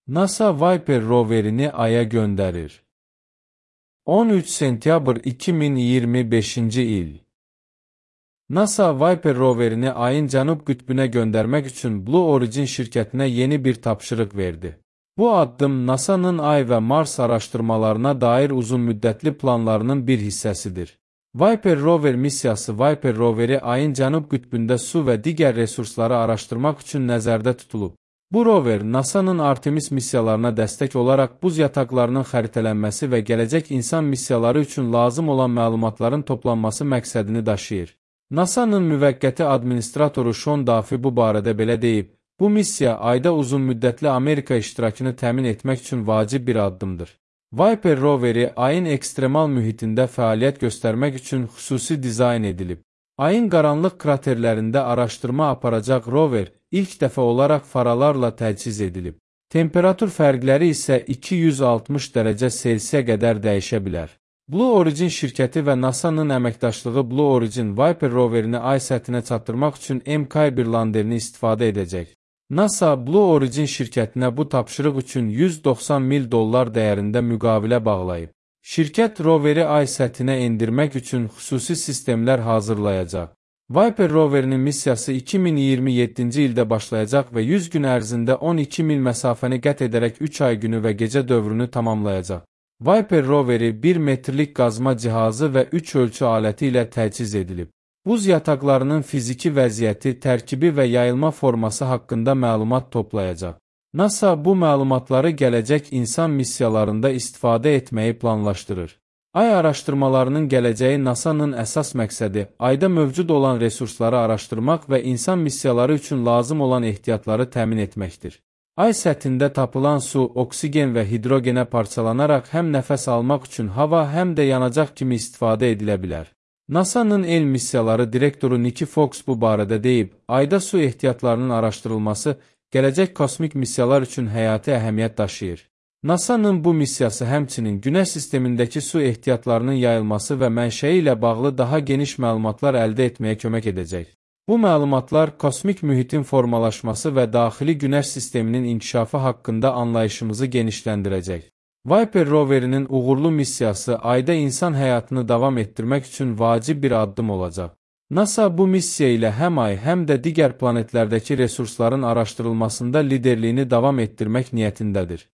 NASA Viper roverini Ay'a gönderir. 13 sentyabr 2025 il. NASA Viper roverini Ayın cənub qütbünə göndərmək üçün Blue Origin şirkətinə yeni bir tapşırıq verdi. Bu addım NASA'nın Ay və Mars araşdırmalarına dair uzunmüddətli planlarının bir hissəsidir. Viper rover missiyası Viper roveri Ayın cənub qütbündə su və digər resursları araşdırmaq üçün nəzərdə tutulub. Bu rover NASA'nın Artemis missiyalarına dəstək olaraq buz yataqlarının xəritələnməsi və gələcək insan missiyaları üçün lazım olan məlumatların toplanması məqsədini daşıyır. NASA'nın müvəqqəti administratoru Sean Duffy bu barədə belə deyib: "Bu missiya Ayda uzunmüddətli Amerika iştirakını təmin etmək üçün vacib bir addımdır." Viper roveri Ayın ekstremal mühitində fəaliyyət göstərmək üçün xüsusi dizayn edilib. Ayın qaranlıq kraterlərində araşdırma aparacaq rover ilk dəfə olaraq faralarla təchiz edilib. Temperatur fərqləri isə 260 dərəcə Selsiyə qədər dəyişə bilər. Blue Origin şirkəti və NASA'nın əməkdaşlığı Blue Origin Viper roverini Ay səthinə çatdırmaq üçün MK1 landerini istifadə edəcək. NASA Blue Origin şirkətinə bu tapşırıq üçün $190 mil dəyərində müqavilə bağlayıb. Şirkət roveri Ay səthinə endirmək üçün xüsusi sistemlər hazırlayacaq. Viper roverinin missiyası 2027-ci ildə başlayacaq və 100 gün ərzində 12 mil məsafəni qət edərək 3 ay günü və gecə dövrünü tamamlayacaq. Viper roveri 1 metrlik qazma cihazı və 3 ölçü aləti ilə təchiz edilib. Buz yataqlarının fiziki vəziyyəti, tərkibi və yayılma forması haqqında məlumat toplayacaq. NASA bu məlumatları gələcək insan missiyalarında istifadə etməyi planlaşdırır. Ay araşdırmalarının gələcəyi NASA'nın əsas məqsədi Ayda mövcud olan resursları araşdırmaq və insan missiyaları üçün lazım olan ehtiyatları təmin etməkdir. Ay səthində tapılan su, oksigen və hidrogenə parçalanaraq həm nəfəs almaq üçün hava, həm də yanacaq kimi istifadə edilə bilər. NASA'nın el missiyaları direktoru Nikki Fox bu barədə deyib: "Ayda su ehtiyatlarının araşdırılması gələcək kosmik missiyalar üçün həyati əhəmiyyət daşıyır." NASA'nın bu missiyası həmçinin Günəş sistemindəki su ehtiyatlarının yayılması və mənşəyi ilə bağlı daha geniş məlumatlar əldə etməyə kömək edəcək. Bu məlumatlar kosmik mühitin formalaşması və daxili Günəş sisteminin inkişafı haqqında anlayışımızı genişləndirəcək. Viper roverinin uğurlu missiyası Ayda insan həyatını davam etdirmək üçün vacib bir addım olacaq. NASA bu missiya ilə həm Ay, həm də digər planetlərdəki resursların araşdırılmasında liderliyini davam etdirmək niyyətindədir.